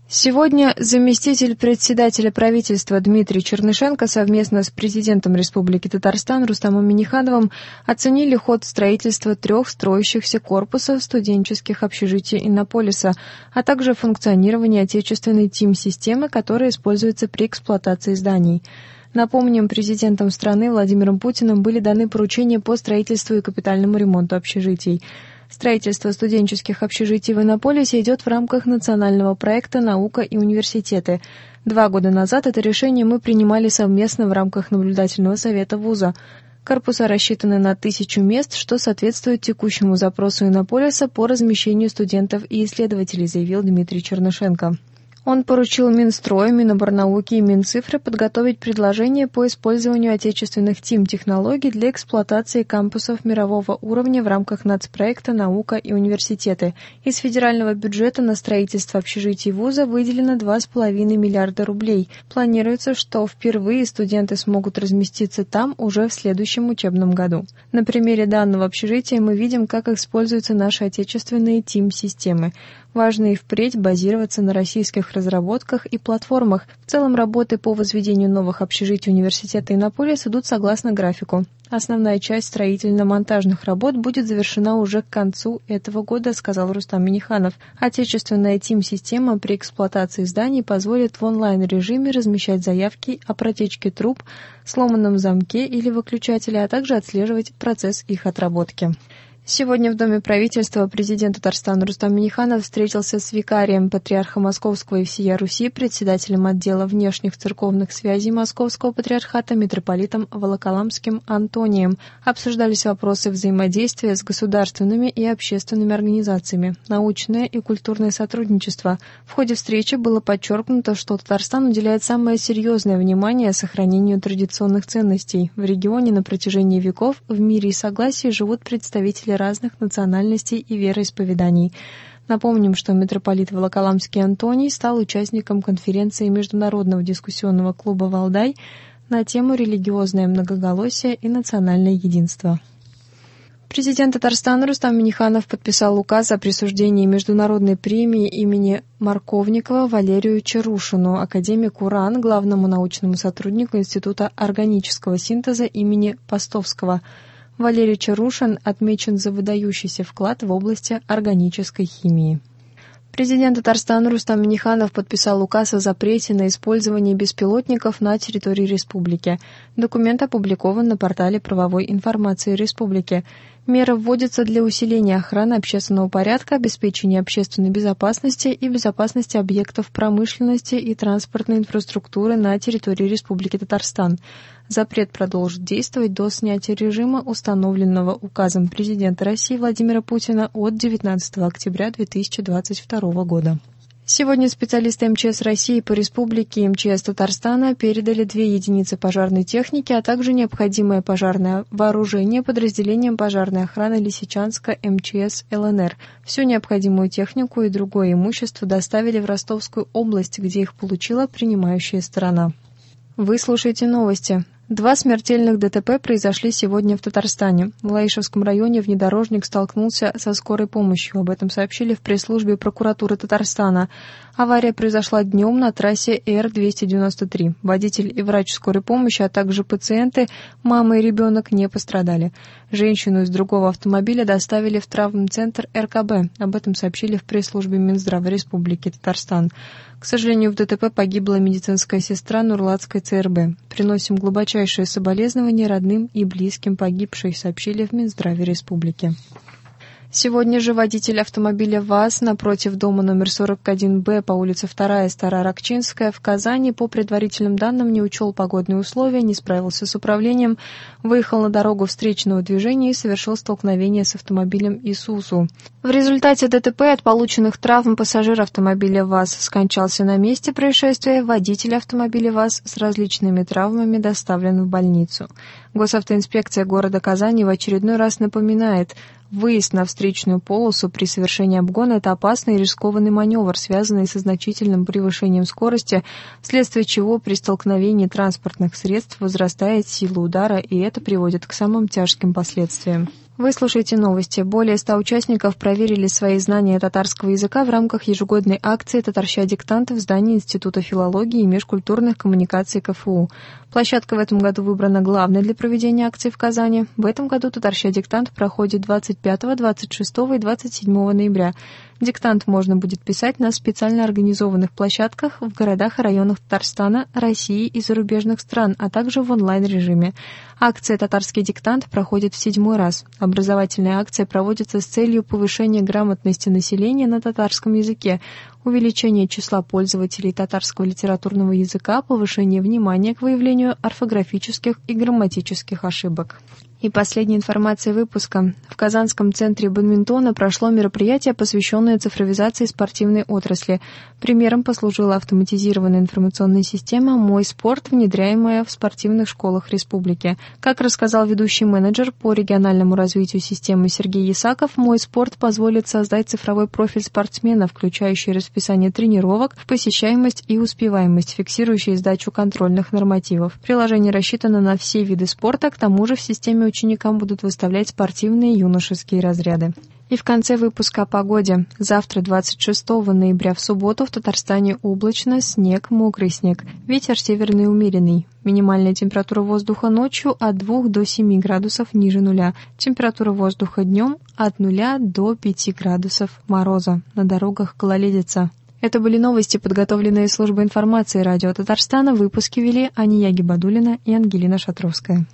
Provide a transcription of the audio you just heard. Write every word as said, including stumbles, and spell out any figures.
Сегодня заместитель председателя правительства Дмитрий Чернышенко совместно с президентом Республики Татарстан Рустамом Миннихановым оценили ход строительства трех строящихся корпусов студенческих общежитий Иннополиса, а также функционирование отечественной ТИМ-системы, которая используется при эксплуатации зданий. Напомним, президентом страны Владимиром Путиным были даны поручения по строительству и капитальному ремонту общежитий. Строительство студенческих общежитий в Иннополисе идет в рамках национального проекта «Наука и университеты». Два года назад это решение мы принимали совместно в рамках наблюдательного совета вуза. Корпуса рассчитаны на тысячу мест, что соответствует текущему запросу Иннополиса по размещению студентов и исследователей, заявил Дмитрий Чернышенко. Он поручил Минстрою, Миноборнауки и Минцифры подготовить предложения по использованию отечественных ТИМ-технологий для эксплуатации кампусов мирового уровня в рамках нацпроекта «Наука и университеты». Из федерального бюджета на строительство общежитий вуза выделено два с половиной миллиарда рублей. Планируется, что впервые студенты смогут разместиться там уже в следующем учебном году. На примере данного общежития мы видим, как используются наши отечественные ТИМ-системы. Важно и впредь базироваться на российских разработках и платформах. В целом работы по возведению новых общежитий университета Иннополис идут согласно графику. Основная часть строительно-монтажных работ будет завершена уже к концу этого года, сказал Рустам Минниханов. Отечественная ТИМ-система при эксплуатации зданий позволит в онлайн-режиме размещать заявки о протечке труб, сломанном замке или выключателе, а также отслеживать процесс их отработки. Сегодня в Доме правительства президент Татарстана Рустам Минниханов встретился с викарием патриарха Московского и всея Руси, председателем отдела внешних церковных связей Московского патриархата митрополитом Волоколамским Антонием. Обсуждались вопросы взаимодействия с государственными и общественными организациями, научное и культурное сотрудничество. В ходе встречи было подчеркнуто, что Татарстан уделяет самое серьезное внимание сохранению традиционных ценностей. В регионе на протяжении веков в мире и согласии живут представители разных национальностей и вероисповеданий. Напомним, что митрополит Волоколамский Антоний стал участником конференции Международного дискуссионного клуба «Валдай» на тему «Религиозное многоголосие и национальное единство». Президент Татарстана Рустам Минниханов подписал указ о присуждении международной премии имени Марковникова Валерию Чарушину, академику РАН, главному научному сотруднику Института органического синтеза имени Постовского. Валерий Чарушин отмечен за выдающийся вклад в области органической химии. Президент Татарстана Рустам Минниханов подписал указ о запрете на использование беспилотников на территории республики. Документ опубликован на портале правовой информации республики. Меры вводятся для усиления охраны общественного порядка, обеспечения общественной безопасности и безопасности объектов промышленности и транспортной инфраструктуры на территории Республики Татарстан. Запрет продолжит действовать до снятия режима, установленного указом президента России Владимира Путина от девятнадцатого октября две тысячи двадцать второго года. Сегодня специалисты эм че эс России по республике и эм че эс Татарстана передали две единицы пожарной техники, а также необходимое пожарное вооружение подразделениям пожарной охраны Лисичанска эм че эс эл эн эр. Всю необходимую технику и другое имущество доставили в Ростовскую область, где их получила принимающая сторона. Вы слушаете новости. Два смертельных ДТП произошли сегодня в Татарстане. В Лаишевском районе внедорожник столкнулся со скорой помощью. Об этом сообщили в пресс-службе прокуратуры Татарстана. Авария произошла днем на трассе эр двести девяносто три. Водитель и врач скорой помощи, а также пациенты, мама и ребенок не пострадали. Женщину из другого автомобиля доставили в травмцентр эр ка бэ. Об этом сообщили в пресс-службе Минздрава Республики Татарстан. К сожалению, в ДТП погибла медицинская сестра Нурлатской цэ эр бэ. Приносим глубочайшие соболезнования родным и близким погибшей, сообщили в Минздраве Республики. Сегодня же водитель автомобиля ВАЗ напротив дома номер сорок один бэ по улице вторая, Староракчинская в Казани по предварительным данным не учел погодные условия, не справился с управлением, выехал на дорогу встречного движения и совершил столкновение с автомобилем Исузу. В результате ДТП от полученных травм пассажир автомобиля ВАЗ скончался на месте происшествия, водитель автомобиля ВАЗ с различными травмами доставлен в больницу. Госавтоинспекция города Казани в очередной раз напоминает, выезд на встречную полосу при совершении обгона – это опасный и рискованный маневр, связанный со значительным превышением скорости, вследствие чего при столкновении транспортных средств возрастает сила удара, и это приводит к самым тяжким последствиям. Вы слушаете новости. Более ста участников проверили свои знания татарского языка в рамках ежегодной акции «Татарща диктант» в здании Института филологии и межкультурных коммуникаций ка эф у. Площадка в этом году выбрана главной для проведения акции в Казани. В этом году «Татарща диктант» проходит двадцать пятого, двадцать шестого и двадцать седьмого ноября. Диктант можно будет писать на специально организованных площадках в городах и районах Татарстана, России и зарубежных стран, а также в онлайн-режиме. Акция «Татарский диктант» проходит в седьмой раз. Образовательная акция проводится с целью повышения грамотности населения на татарском языке, увеличения числа пользователей татарского литературного языка, повышения внимания к выявлению орфографических и грамматических ошибок. И последняя информация выпуска. В Казанском центре бадминтона прошло мероприятие, посвященное цифровизации спортивной отрасли. Примером послужила автоматизированная информационная система «Мой спорт», внедряемая в спортивных школах республики. Как рассказал ведущий менеджер по региональному развитию системы Сергей Ясаков, «Мой спорт» позволит создать цифровой профиль спортсмена, включающий расписание тренировок, посещаемость и успеваемость, фиксирующий сдачу контрольных нормативов. Приложение рассчитано на все виды спорта, к тому же в системе ученикам будут выставлять спортивные юношеские разряды. И в конце выпуска о погоде. Завтра, двадцать шестого ноября, в субботу, в Татарстане облачно, снег, мокрый снег. Ветер северный умеренный. Минимальная температура воздуха ночью от двух до семи градусов ниже нуля. Температура воздуха днем от нуля до пяти градусов мороза. На дорогах гололедица. Это были новости, подготовленные службой информации радио Татарстана. Выпуски вели Ания Гибадуллина и Ангелина Шатровская.